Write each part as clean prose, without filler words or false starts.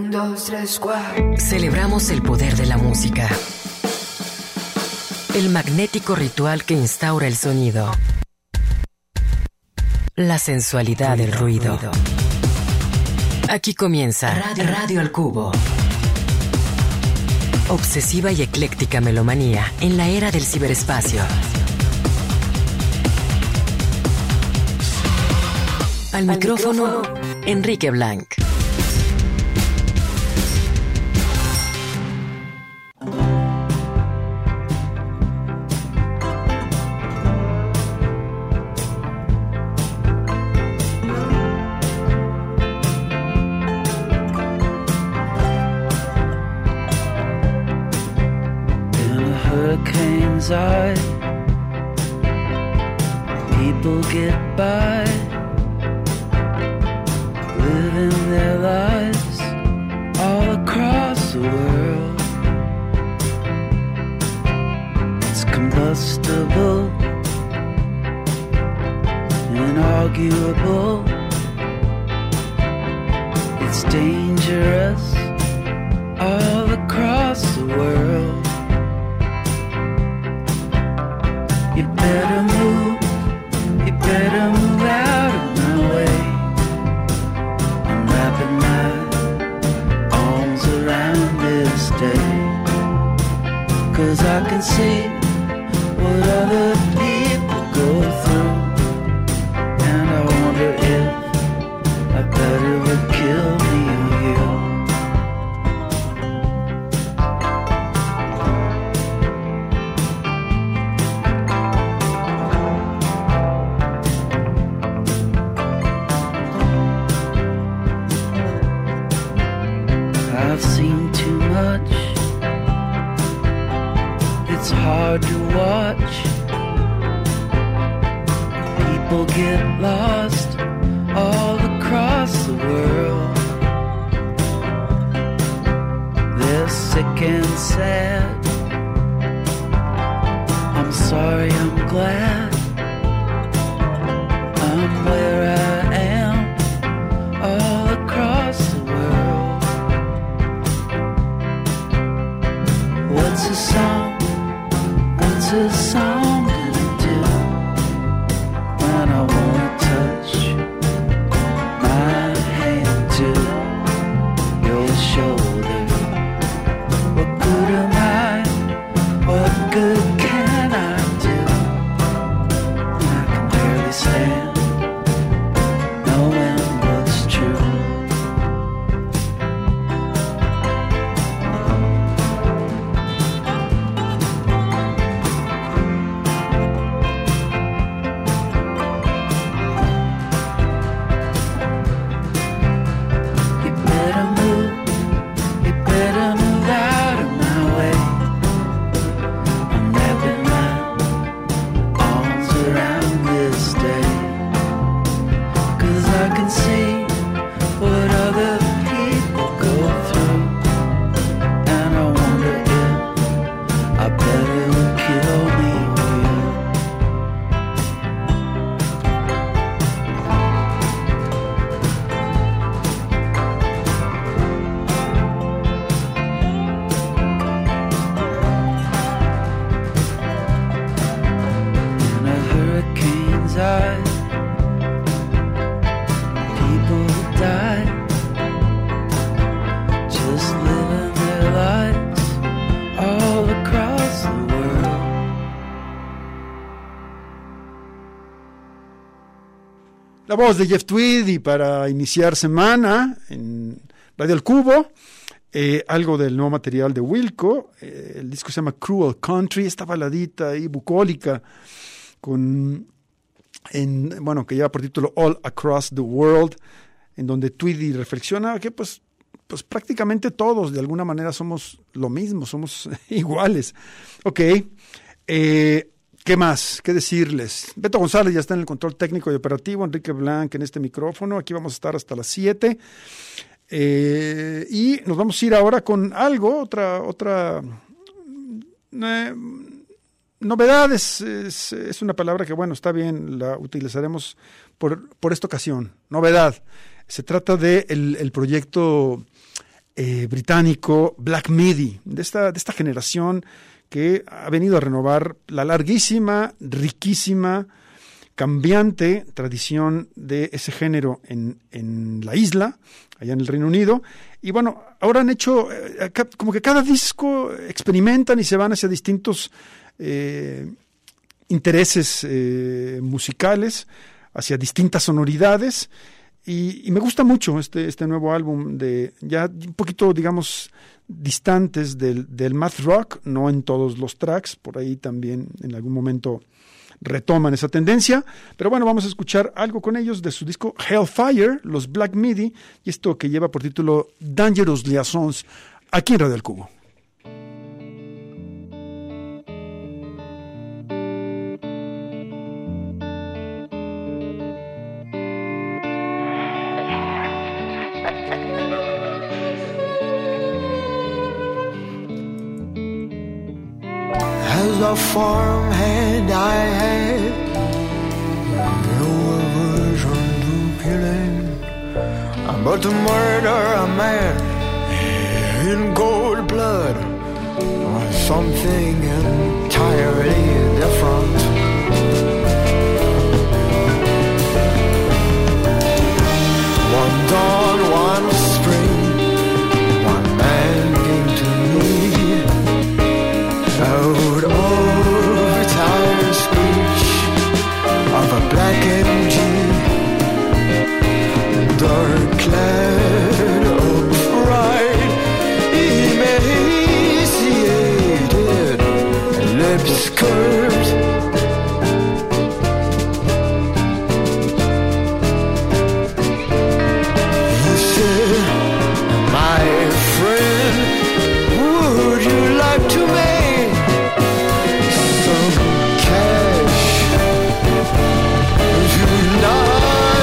1, 2, 3, 4. Celebramos el poder de la música. El magnético ritual que instaura el sonido. La sensualidad del ruido. Aquí comienza Radio al Cubo. Obsesiva y ecléctica melomanía en la era del ciberespacio. Al micrófono, Enrique Blanc. Eye, people get by, living their lives all across the world. It's combustible, inarguable. It's dangerous all across the world. You better move out of my way. I'm wrapping my arms around this day. 'Cause I can see what other people go through. And I wonder if I better would kill me or you. I've seen too much. It's hard to watch. People get lost all across the world. They're sick and sad. I'm sorry, I'm glad I'm where I am all across the world. What's a song? What's a song gonna do when I wanna touch my hand to your shoulder? What good am I? What good can I do? I can barely stand knowing what's true. La voz de Jeff Tweedy para iniciar semana en Radio El Cubo, algo del nuevo material de Wilco, el disco se llama Cruel Country, esta baladita y bucólica que lleva por título All Across the World, en donde Tweedy reflexiona que pues prácticamente todos de alguna manera somos lo mismo, somos iguales. Ok, ¿qué más? ¿Qué decirles? Beto González ya está en el control técnico y operativo, Enrique Blanc en este micrófono, aquí vamos a estar hasta las 7, y nos vamos a ir ahora con algo, otra novedad, es una palabra que bueno, está bien, la utilizaremos por esta ocasión, novedad. Se trata de el proyecto británico Black Midi, de esta generación que ha venido a renovar la larguísima, riquísima, cambiante tradición de ese género en la isla, allá en el Reino Unido. Y bueno, ahora han hecho, como que cada disco experimentan y se van hacia distintos intereses musicales, hacia distintas sonoridades. Y me gusta mucho este nuevo álbum, de ya un poquito, digamos, distantes del math rock, no en todos los tracks, por ahí también en algún momento retoman esa tendencia, pero bueno, vamos a escuchar algo con ellos de su disco Hellfire, los Black Midi, y esto que lleva por título Dangerous Liaisons, aquí en Radio El Cubo. As a farmhand I had no aversion to killing, but to murder a man in cold blood was something entirely different. One dawn, one spring, one man came to me out of tire screech of a black MG, dark clad, upright, emaciated, lips curved. He said, "My friend, would you like to make some cash tonight?"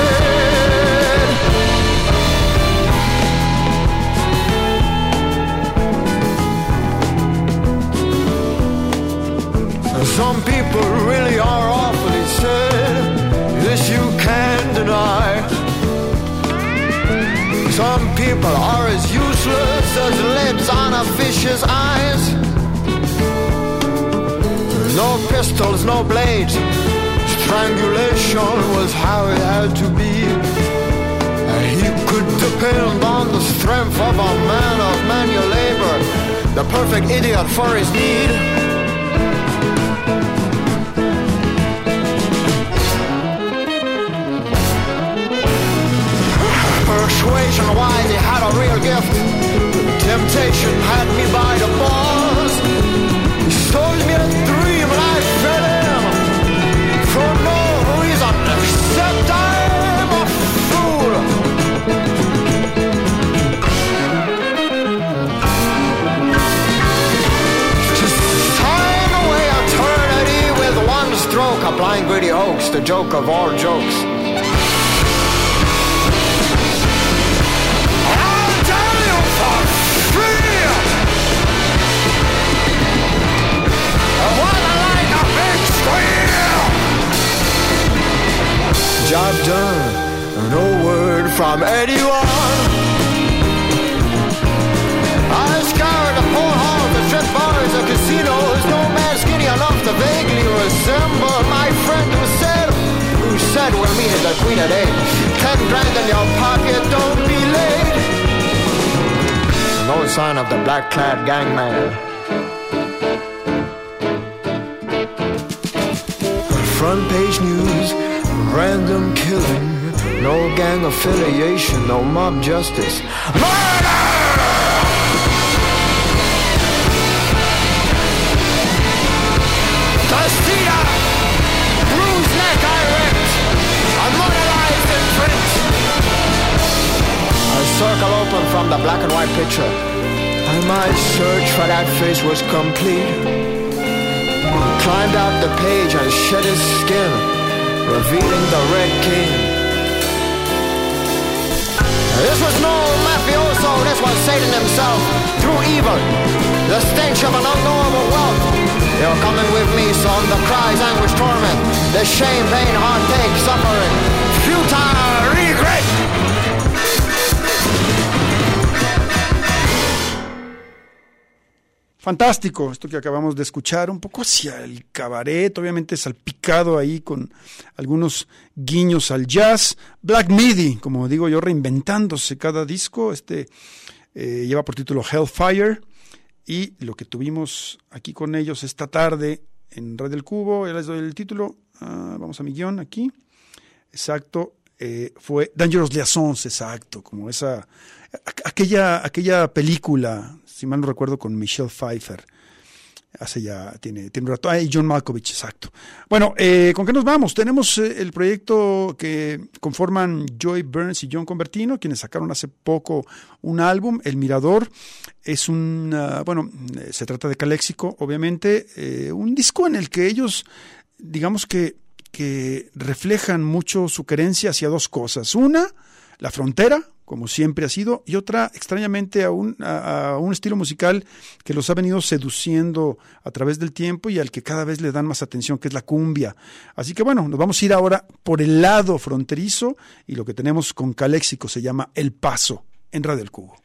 Some people really are awfully sad, this you can't deny. Some people are as useless as lids on a fish's eyes. No pistols, no blades, strangulation was how it had to be. He could depend on the strength of a man of manual labor, the perfect idiot for his need. Persuasion-wise, he had a real gift. Temptation had me by the balls. He sold me a dream and I fell in for no reason except I'm a fool. To sign away eternity with one stroke, a blind greedy hoax, the joke of all jokes. Job done, no word from anyone. I scoured the poor halls, the strip bars, the casinos. No man skinny enough to vaguely resemble my friend who said we'll meet at the Queen at 8. 10 grand in your pocket, don't be late. No sign of the black-clad gangman. Front page news, random killing, no gang affiliation, no mob justice. Murder! Tostita! Bruised neck I ripped, immortalized in print. A circle open from the black and white picture, and my search for that face was complete. Climbed out the page and shed his skin, revealing the Red King. This was no mafioso, this was Satan himself, through evil, the stench of an unknowable wealth. You're coming with me, son, the cries, anguish, torment, the shame, pain, heartache, suffering, futile regret. Fantástico, esto que acabamos de escuchar, un poco hacia el cabaret, obviamente salpicado ahí con algunos guiños al jazz. Black Midi, como digo yo, reinventándose cada disco. Lleva por título Hellfire, y lo que tuvimos aquí con ellos esta tarde en Radio El Cubo, ya les doy el título, vamos a mi guión aquí, exacto, fue Dangerous Liaisons, exacto, como aquella película, si mal no recuerdo, con Michelle Pfeiffer, tiene un rato, y John Malkovich, exacto. Bueno, ¿con qué nos vamos? Tenemos el proyecto que conforman Joy Burns y John Convertino, quienes sacaron hace poco un álbum, El Mirador. Es se trata de Calexico, obviamente, un disco en el que ellos, digamos que reflejan mucho su querencia hacia dos cosas. Una, la frontera, como siempre ha sido, y otra, extrañamente, a un estilo musical que los ha venido seduciendo a través del tiempo y al que cada vez le dan más atención, que es la cumbia. Así que bueno, nos vamos a ir ahora por el lado fronterizo, y lo que tenemos con Calexico se llama El Paso, en Radio El Cubo.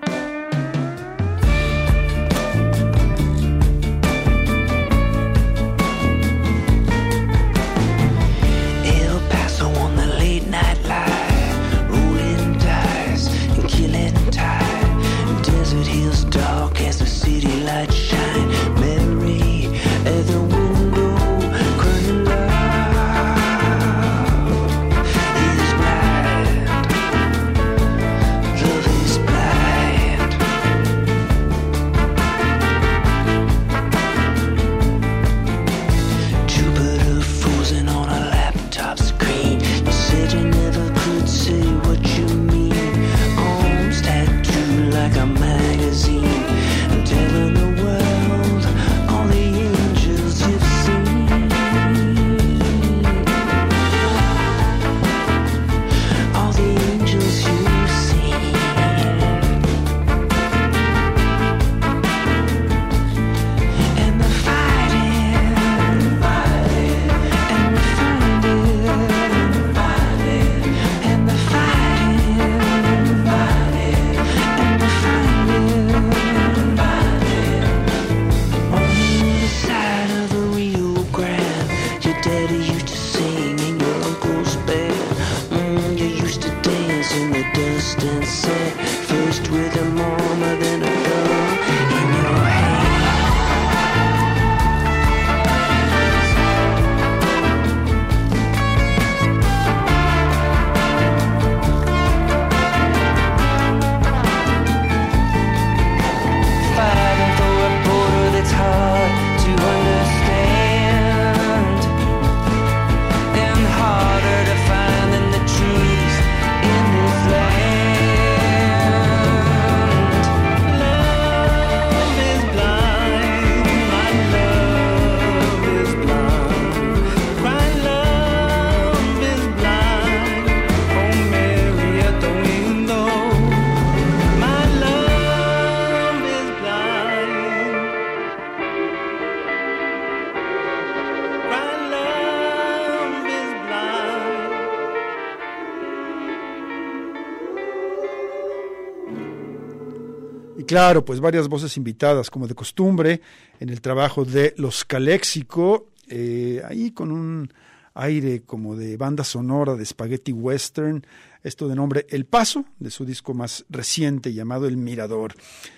Y claro, pues varias voces invitadas, como de costumbre, en el trabajo de los Calexico, ahí con un aire como de banda sonora de spaghetti western, esto de nombre El Paso, de su disco más reciente llamado El Mirador.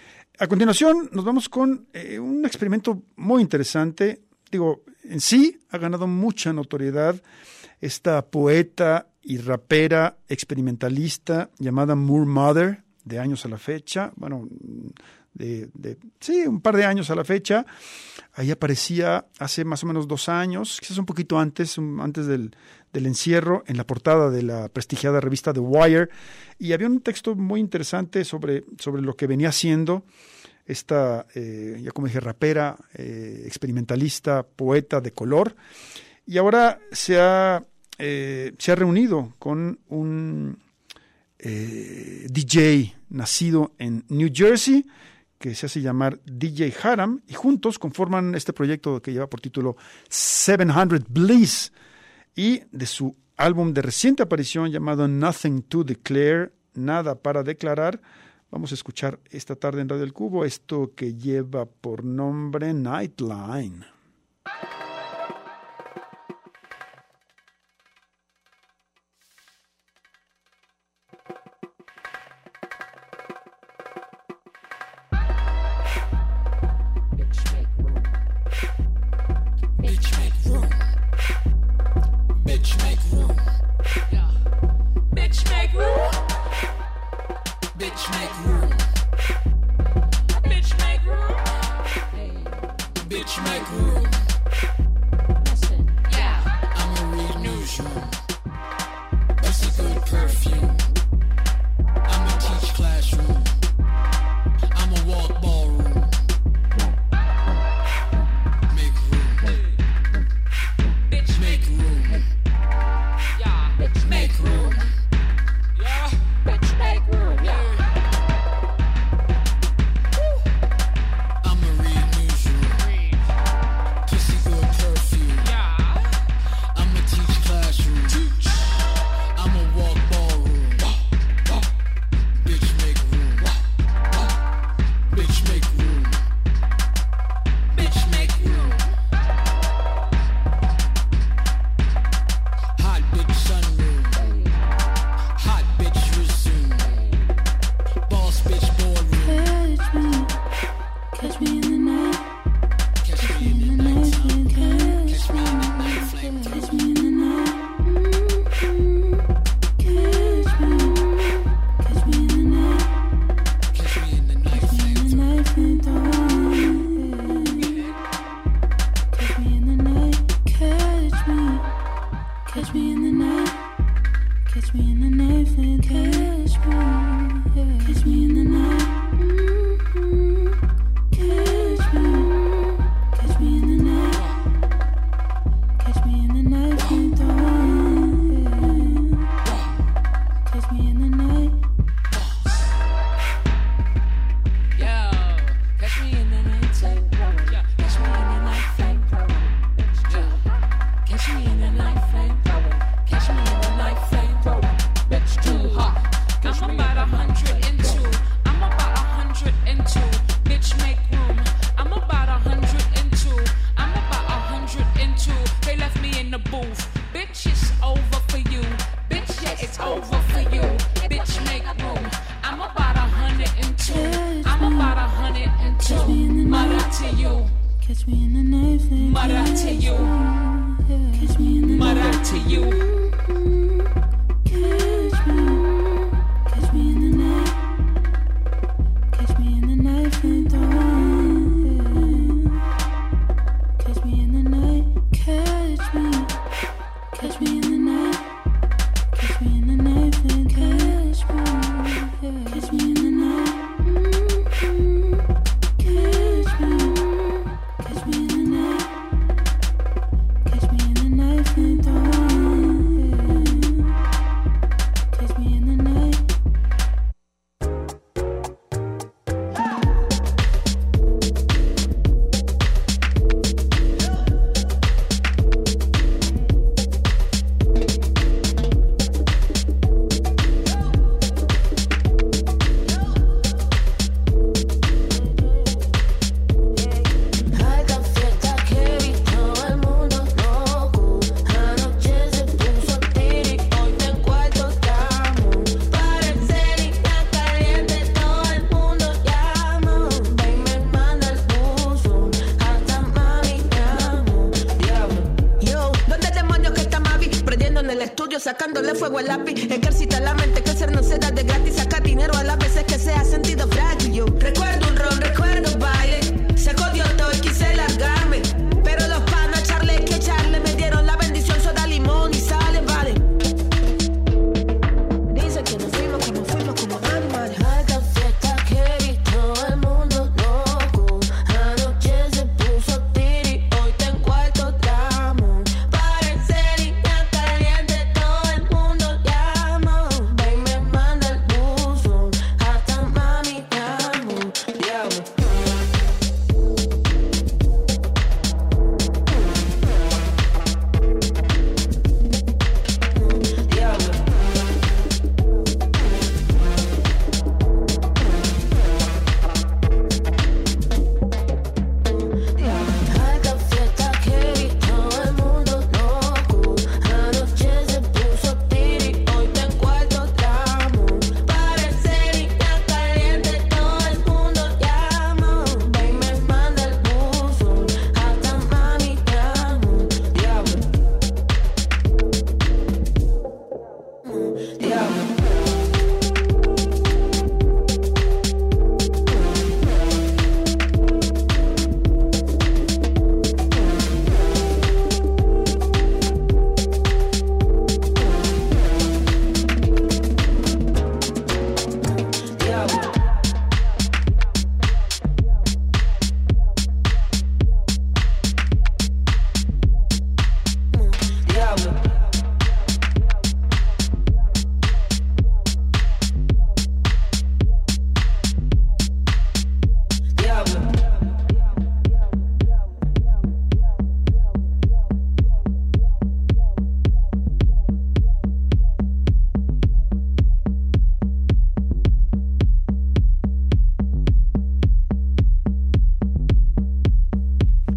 A continuación nos vamos con un experimento muy interesante. Digo, en sí ha ganado mucha notoriedad esta poeta y rapera experimentalista llamada Moor Mother, de años a la fecha, bueno, un par de años a la fecha. Ahí aparecía hace más o menos 2 años, quizás un poquito antes del encierro, en la portada de la prestigiada revista The Wire, y había un texto muy interesante sobre lo que venía haciendo esta, ya como dije, rapera, experimentalista, poeta de color, y ahora se ha reunido con un DJ nacido en New Jersey, que se hace llamar DJ Haram, y juntos conforman este proyecto que lleva por título 700 Bliss, y de su álbum de reciente aparición llamado Nothing to Declare, Nada para Declarar, Vamos a escuchar esta tarde en Radio El Cubo esto que lleva por nombre Nightline. Sacándole fuego al lápiz, ejercita la mente, que el ser no se da de gratis. Saca dinero a las veces que se ha sentido frágil. Yo recuerdo un ron, recuerdo un baile. Se jodió todo y quise largarme, pero los panas echarle que echarle me dieron la bendición, soda, limón y sal, vale. Dice que nos fuimos como animales. Alta fiesta que todo el mundo loco. Anoche se puso tiri, hoy está en cuarto tramo. Parece niña caliente, todo el mundo llama.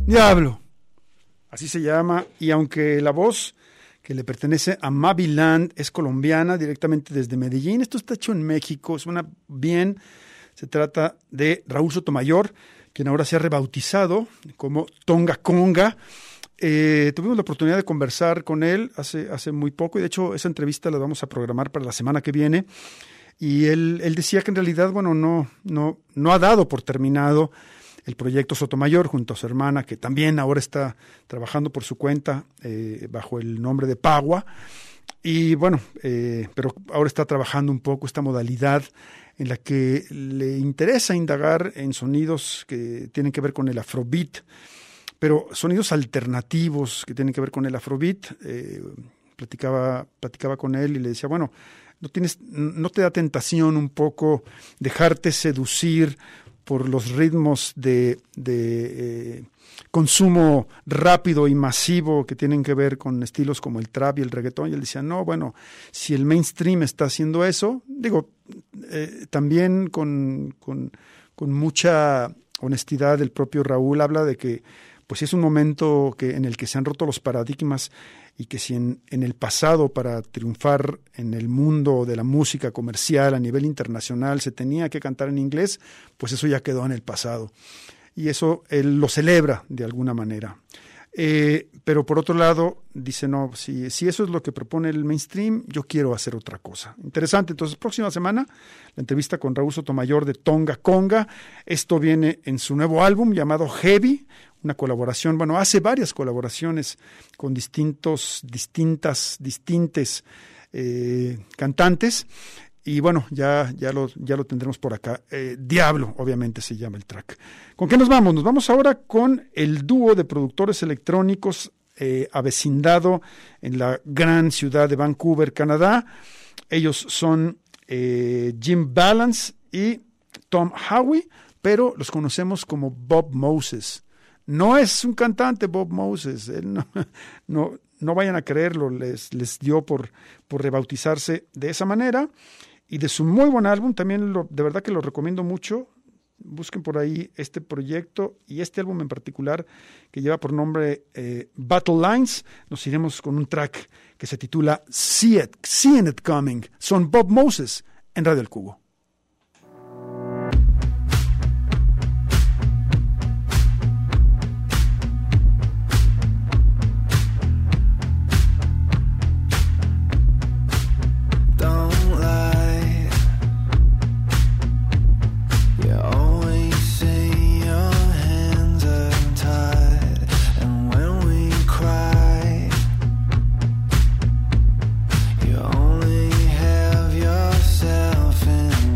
Diablo, así se llama, y aunque la voz que le pertenece a Maviland es colombiana, directamente desde Medellín, esto está hecho en México, suena bien, se trata de Raúl Sotomayor, quien ahora se ha rebautizado como Tonga Conga. Tuvimos la oportunidad de conversar con él hace muy poco, y de hecho esa entrevista la vamos a programar para la semana que viene, y él decía que en realidad, bueno, no ha dado por terminado el proyecto Sotomayor junto a su hermana, que también ahora está trabajando por su cuenta bajo el nombre de Pagua. Y bueno, pero ahora está trabajando un poco esta modalidad en la que le interesa indagar en sonidos que tienen que ver con el afrobeat, pero sonidos alternativos que tienen que ver con el afrobeat. Platicaba con él y le decía, bueno, ¿no te da tentación un poco dejarte seducir por los ritmos de consumo rápido y masivo que tienen que ver con estilos como el trap y el reggaetón? Y él decía, no, bueno, si el mainstream está haciendo eso, digo, también con mucha honestidad el propio Raúl habla de que pues es un momento en el que se han roto los paradigmas, y que si en el pasado, para triunfar en el mundo de la música comercial a nivel internacional, se tenía que cantar en inglés, pues eso ya quedó en el pasado. Y eso él lo celebra de alguna manera. Pero por otro lado, dice, no, si eso es lo que propone el mainstream, yo quiero hacer otra cosa. Interesante. Entonces, próxima semana, la entrevista con Raúl Sotomayor de Tonga Conga. Esto viene en su nuevo álbum llamado Heavy, una colaboración, bueno, hace varias colaboraciones con distintas cantantes, y bueno, ya lo tendremos por acá. Diablo, obviamente se llama el track. ¿Con qué nos vamos? Nos vamos ahora con el dúo de productores electrónicos avecindado en la gran ciudad de Vancouver, Canadá. Ellos son Jim Balance y Tom Howie, pero los conocemos como Bob Moses. No es un cantante Bob Moses, él no vayan a creerlo, les dio por rebautizarse de esa manera. Y de su muy buen álbum, también de verdad que lo recomiendo mucho. Busquen por ahí este proyecto y este álbum en particular, que lleva por nombre Battle Lines. Nos iremos con un track que se titula Seeing It Coming. Son Bob Moses en Radio El Cubo. Only have yourself in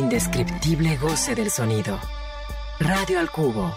indescriptible goce del sonido. Radio al Cubo.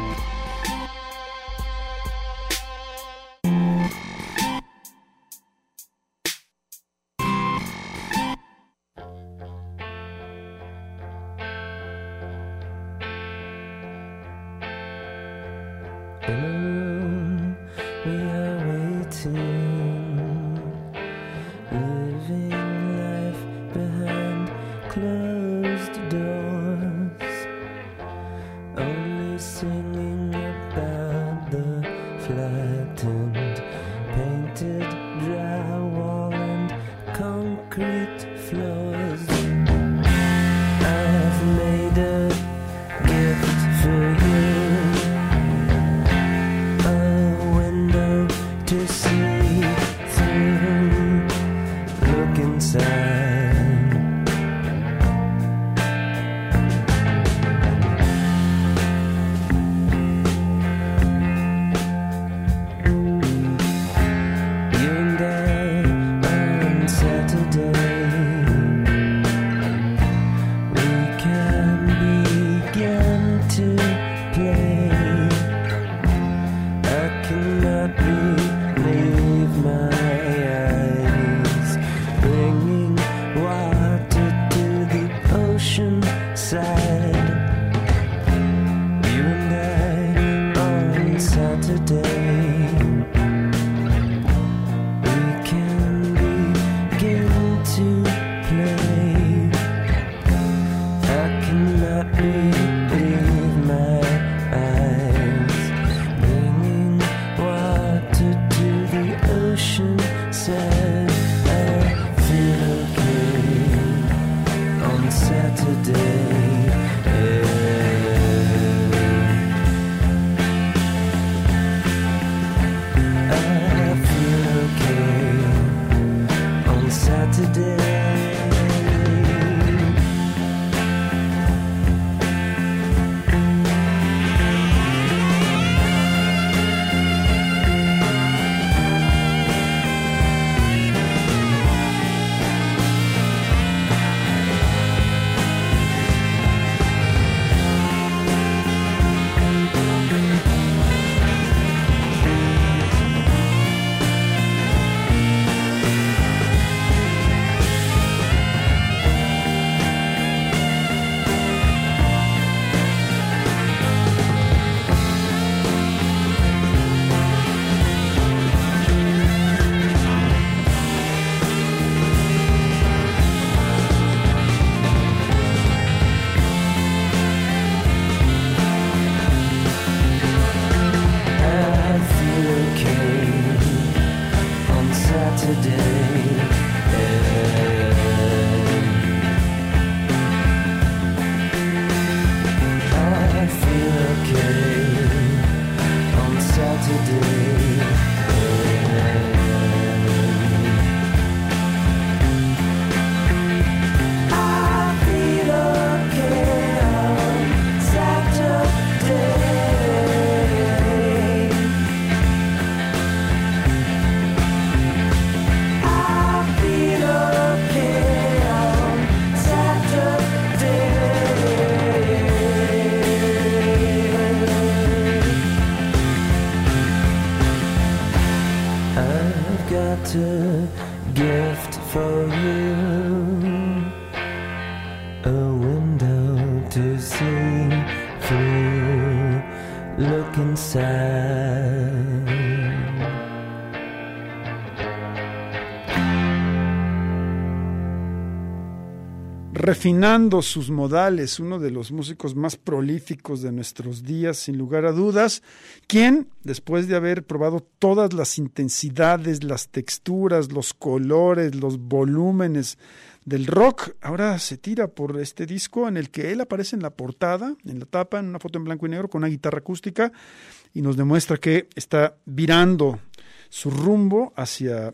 Refinando sus modales, uno de los músicos más prolíficos de nuestros días, sin lugar a dudas, quien, después de haber probado todas las intensidades, las texturas, los colores, los volúmenes del rock, ahora se tira por este disco en el que él aparece en la portada, en la tapa, en una foto en blanco y negro con una guitarra acústica, y nos demuestra que está virando su rumbo hacia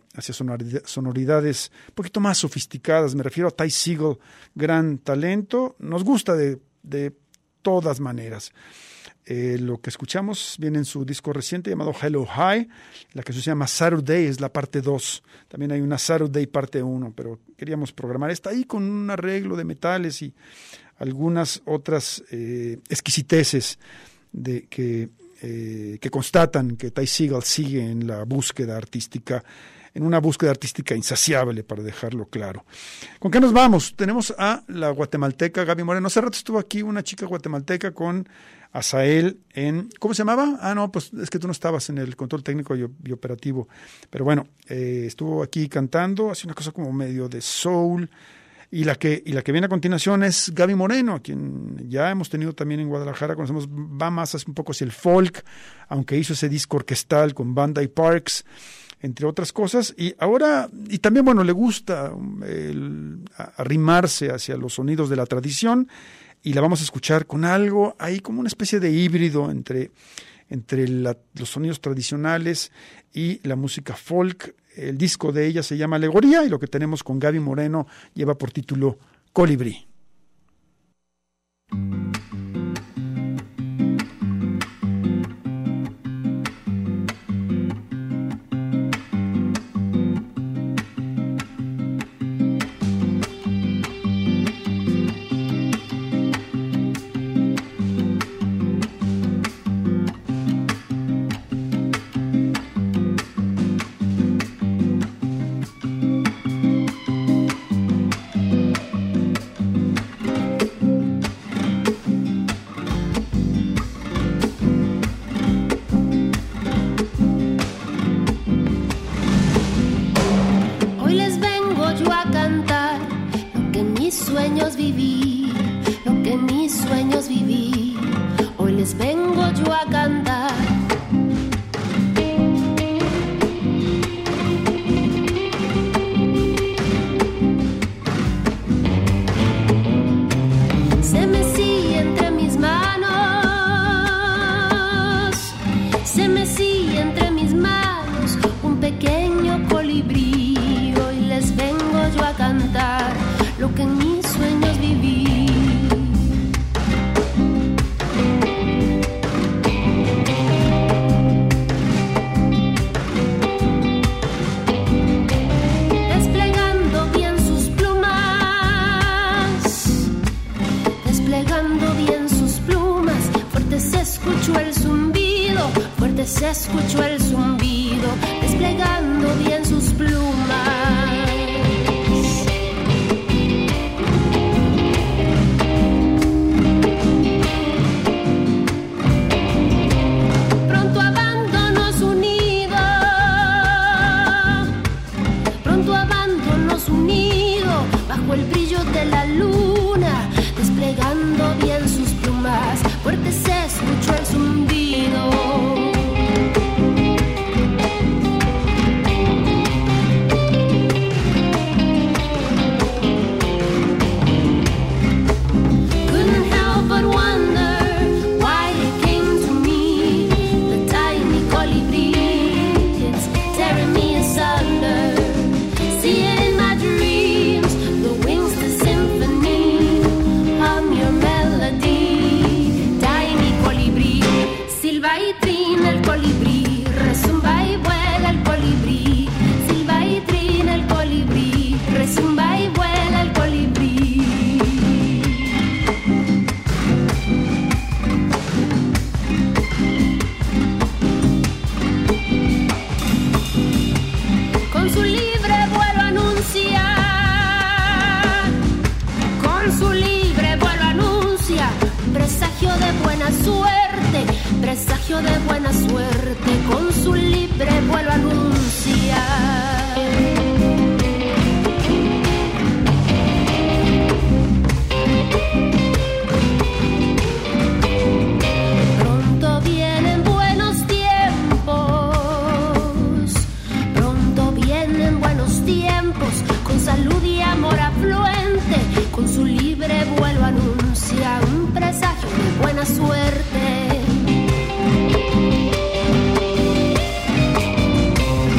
sonoridades un poquito más sofisticadas. Me refiero a Ty Segall, gran talento, nos gusta de todas maneras. Lo que escuchamos viene en su disco reciente llamado Hello High. La canción se llama Saturday, es la parte 2. También hay una Saturday parte 1, pero queríamos programar esta ahí con un arreglo de metales y algunas otras exquisiteces que constatan que Ty Segall sigue en la búsqueda artística, en una búsqueda artística insaciable, para dejarlo claro. ¿Con qué nos vamos? Tenemos a la guatemalteca Gaby Moreno. Hace rato estuvo aquí una chica guatemalteca con Azael en... ¿Cómo se llamaba? Ah, no, pues es que tú no estabas en el control técnico y operativo. Pero bueno, estuvo aquí cantando, hace una cosa como medio de soul. Y la que viene a continuación es Gaby Moreno, a quien ya hemos tenido también en Guadalajara, conocemos, va más un poco hacia el folk, aunque hizo ese disco orquestal con Banda y Parks, entre otras cosas, y ahora, y también, bueno, le gusta arrimarse hacia los sonidos de la tradición, y la vamos a escuchar con algo ahí como una especie de híbrido entre los sonidos tradicionales y la música folk. El disco de ella se llama Alegoría, y lo que tenemos con Gaby Moreno lleva por título Colibrí. Se escuchó el zumbido, desplegando bien sus plumas. Pronto abandonó su nido, pronto abandonó su nido, bajo el brillo de la luna, desplegando bien sus plumas. Fuerte se escuchó el zumbido. Presagio de buena suerte, con su libre vuelo anuncia. Pronto vienen buenos tiempos, pronto vienen buenos tiempos, con salud y amor afluente, con su libre vuelo anuncia un presagio de buena suerte.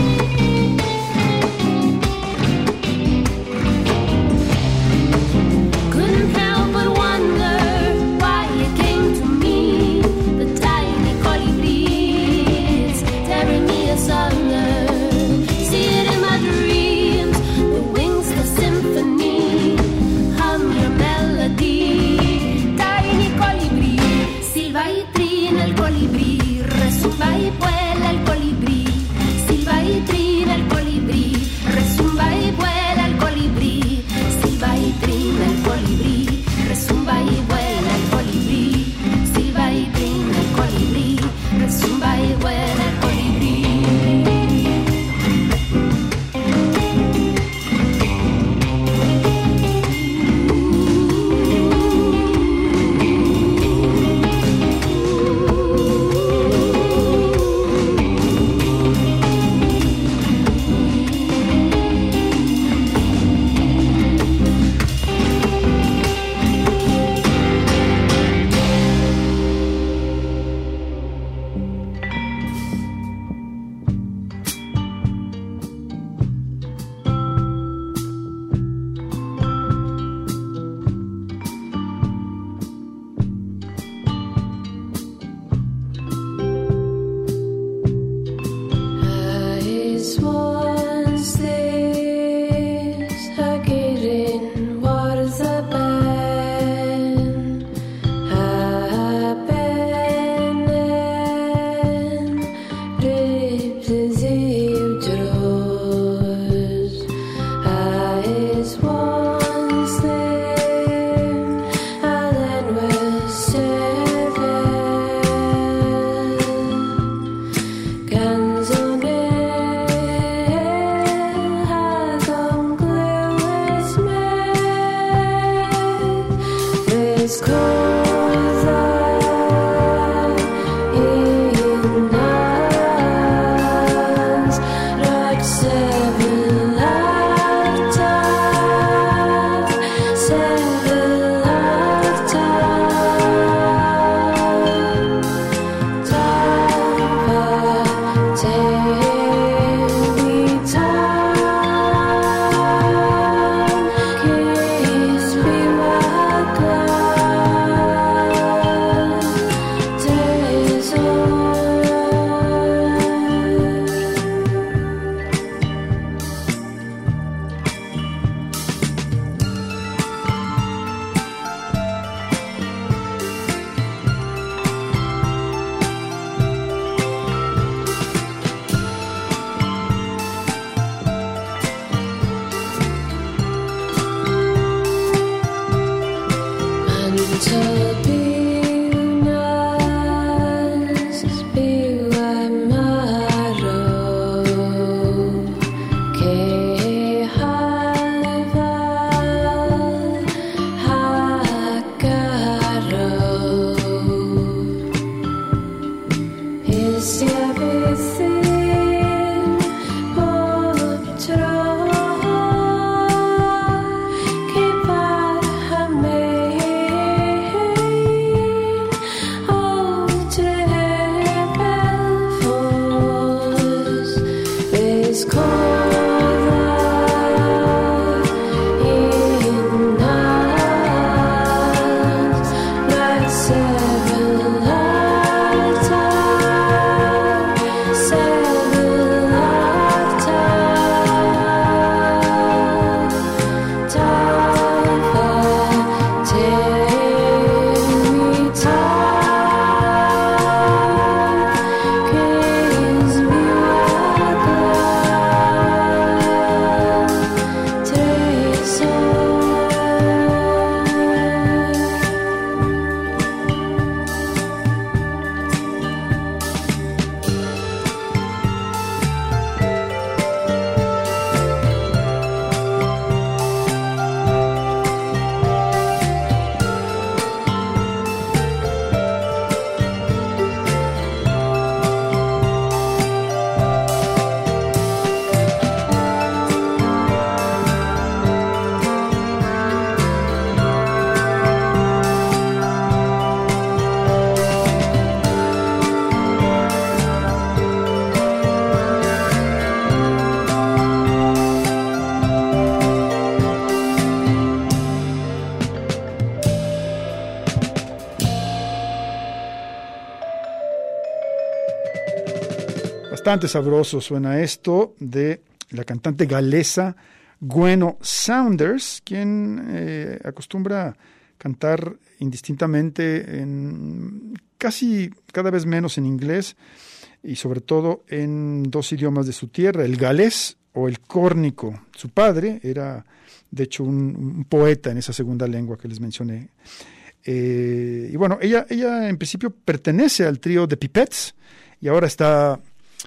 Bastante sabroso suena esto de la cantante galesa Gwen Saunders, quien acostumbra cantar indistintamente en casi cada vez menos en inglés y sobre todo en dos idiomas de su tierra, el galés o el córnico. Su padre era de hecho un poeta en esa segunda lengua que les mencioné. Y bueno, ella en principio pertenece al trío de Pipettes y ahora está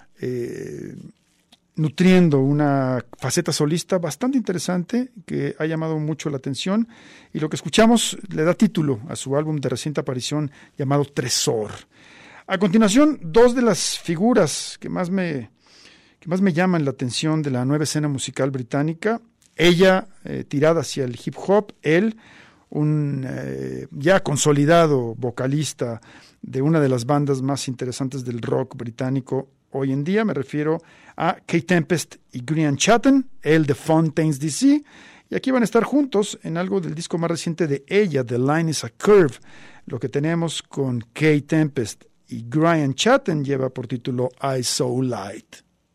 nutriendo una faceta solista bastante interesante que ha llamado mucho la atención, y lo que escuchamos le da título a su álbum de reciente aparición llamado Tresor. A continuación, dos de las figuras que más me llaman la atención de la nueva escena musical británica, ella tirada hacia el hip hop, él un ya consolidado vocalista de una de las bandas más interesantes del rock británico hoy en día. Me refiero a Kate Tempest y Grian Chatten, él de Fontaines DC, y aquí van a estar juntos en algo del disco más reciente de ella, The Line is a Curve. Lo que tenemos con Kate Tempest y Grian Chatten lleva por título I So Light.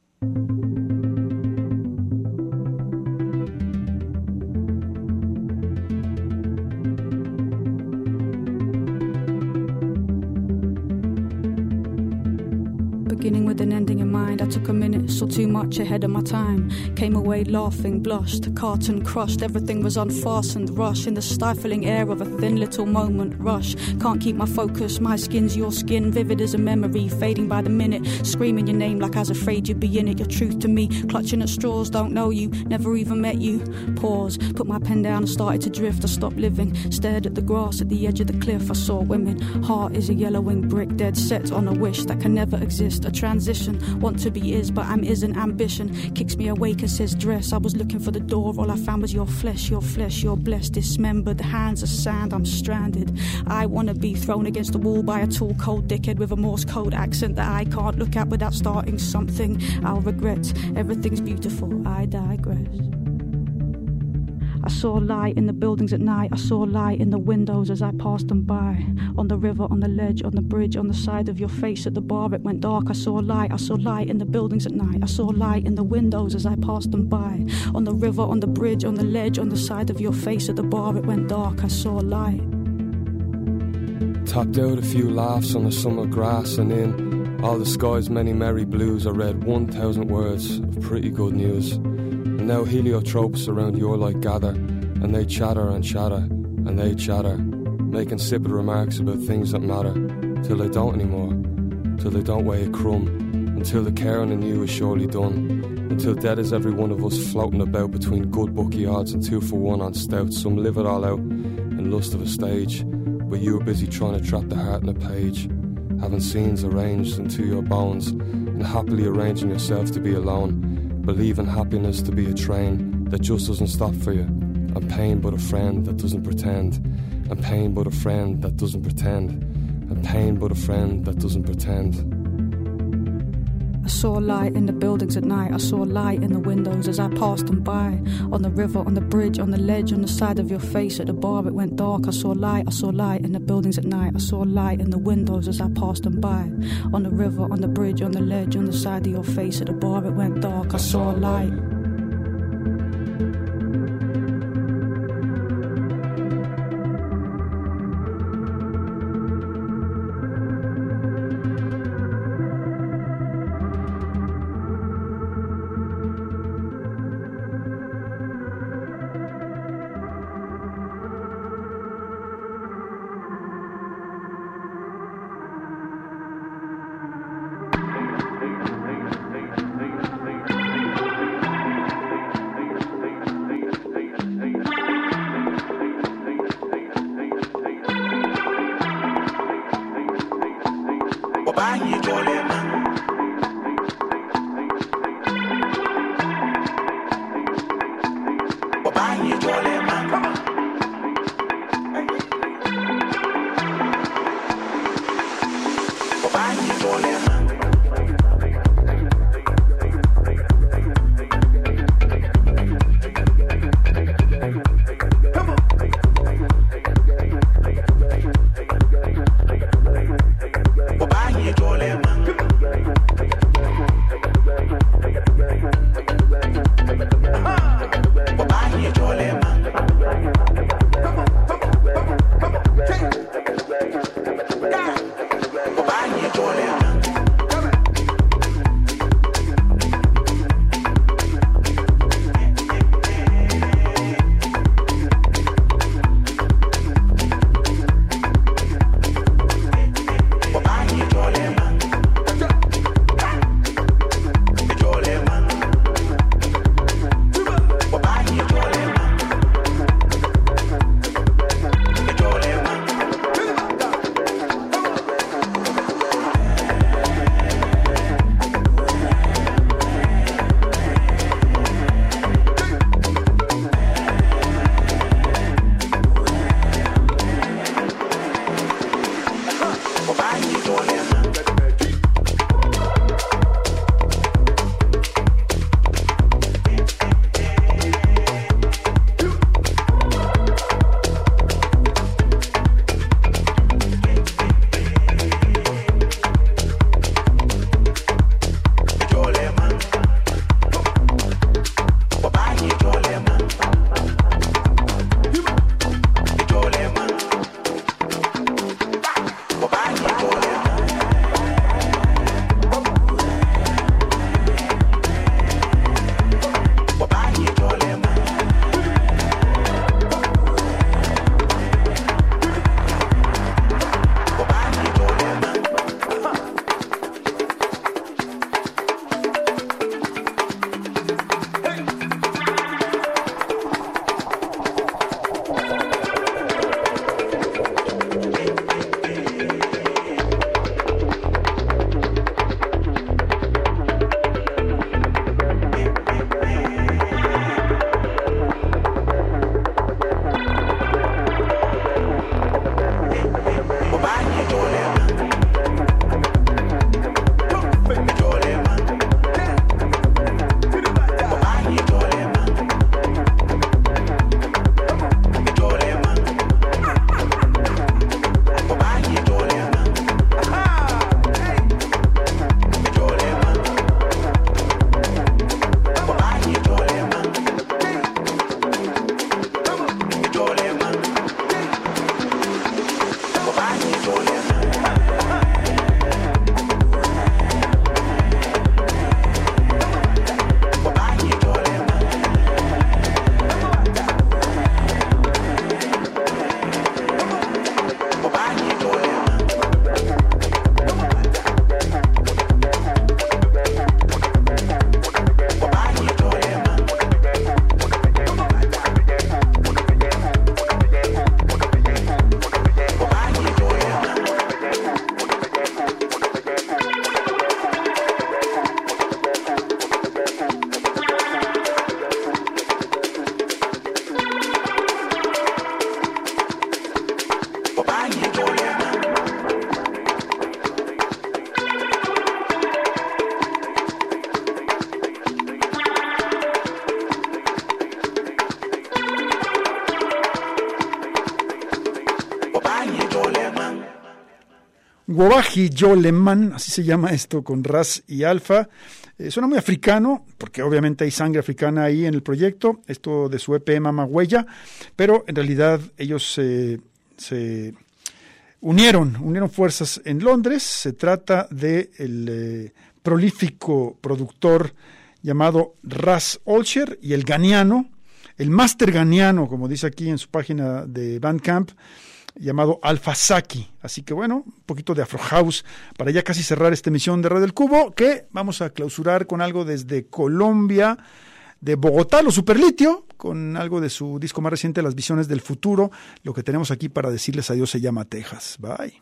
Beginning with an ending in mind, I took a minute, saw too much ahead of my time. Came away laughing, blushed, carton crushed, everything was unfastened. Rush in the stifling air of a thin little moment. Rush, can't keep my focus, my skin's your skin, vivid as a memory, fading by the minute. Screaming your name like I was afraid you'd be in it. Your truth to me, clutching at straws, don't know you, never even met you. Pause, put my pen down and started to drift. I stopped living, stared at the grass at the edge of the cliff. I saw women, heart is a yellowing brick, dead set on a wish that can never exist. A transition, want to be is, but I'm isn't. Ambition kicks me awake and says dress. I was looking for the door, all I found was your flesh, you're blessed, dismembered. The hands are sand, I'm stranded. I wanna be thrown against the wall by a tall cold dickhead with a Morse code accent that I can't look at without starting something I'll regret. Everything's beautiful, I digress. I saw light in the buildings at night, I saw light in the windows as I passed them by. On the river, on the ledge, on the bridge, on the side of your face at the bar it went dark. I saw light in the buildings at night, I saw light in the windows as I passed them by. On the river, on the bridge, on the ledge, on the side of your face at the bar it went dark. I saw light. Tapped out a few laughs on the summer grass, and in all the sky's many merry blues I read 1,000 words of pretty good news. And now heliotropes around your light gather, and they chatter and chatter, and they chatter, making insipid remarks about things that matter, till they don't anymore, till they don't weigh a crumb, until the caring in you is surely done, until dead is every one of us floating about between good bookie odds and 2 for 1 on stout. Some live it all out in lust of a stage, but you are busy trying to trap the heart in a page, having scenes arranged into your bones, and happily arranging yourself to be alone. Believing happiness to be a train that just doesn't stop for you, and pain but a friend that doesn't pretend, and pain but a friend that doesn't pretend, and pain but a friend that doesn't pretend. I saw light in the buildings at night. I saw light in the windows as I passed them by. On the river, on the bridge, on the ledge, on the side of your face. At the bar it went dark. I saw light in the buildings at night. I saw light in the windows as I passed them by. On the river, on the bridge, on the ledge, on the side of your face. At the bar it went dark. I saw light. Wobaji Yoleman, así se llama esto, con Ras y Alfa. Suena muy africano, porque obviamente hay sangre africana ahí en el proyecto, esto de su EP Mama Huella, pero en realidad ellos se unieron fuerzas en Londres. Se trata de el prolífico productor llamado Ras Olcher y el ganiano, el máster ganiano, como dice aquí en su página de Bandcamp, llamado Alfa Saki. Así que bueno, un poquito de Afro House para ya casi cerrar esta emisión de Radio El Cubo, que vamos a clausurar con algo desde Colombia, de Bogotá, Los Superlitio, con algo de su disco más reciente, Las Visiones del Futuro. Lo que tenemos aquí para decirles adiós se llama Texas. Bye.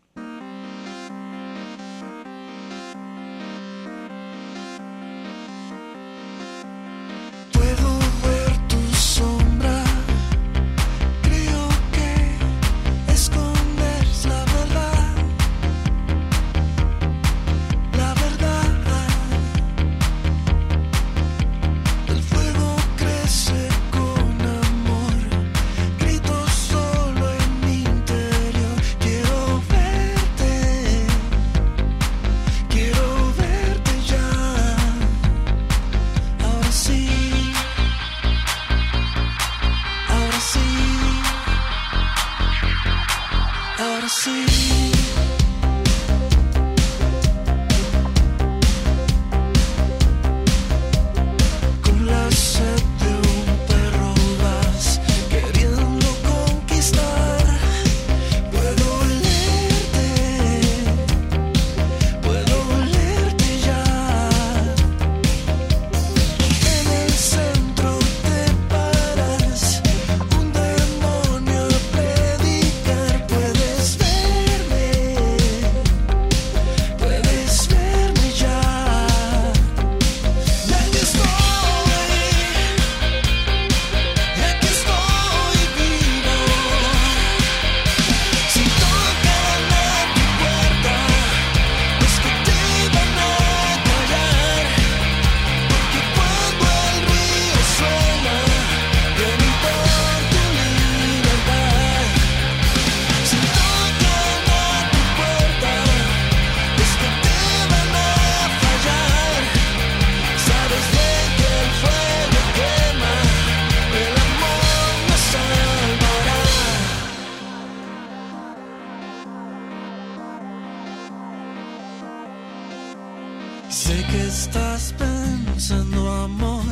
Sé que estás pensando, amor,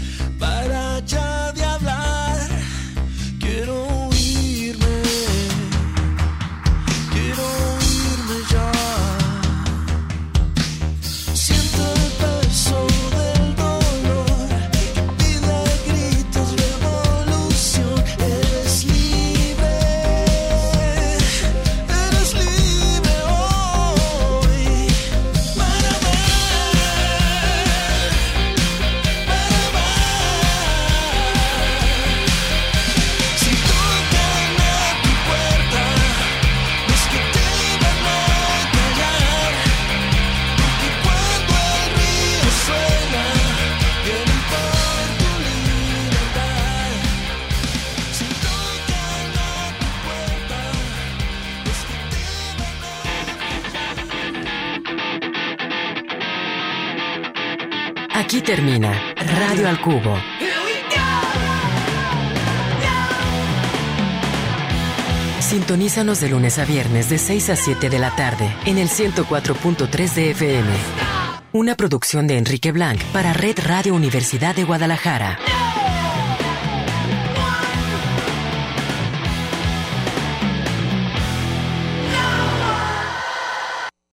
para ya de hablar. Quiero irme ya. Siento el peso del dolor que pide a gritos revolución. Eres libre hoy para si tocan a tu puerta, los que te van a callar, porque cuando el río suena, vienen por tu libertad. Si tocan a tu puerta, los que te van a Aquí termina Radio al Cubo. Sintonízanos de lunes a viernes de 6 a 7 de la tarde en el 104.3 de FM. Una producción de Enrique Blanc para Red Radio Universidad de Guadalajara.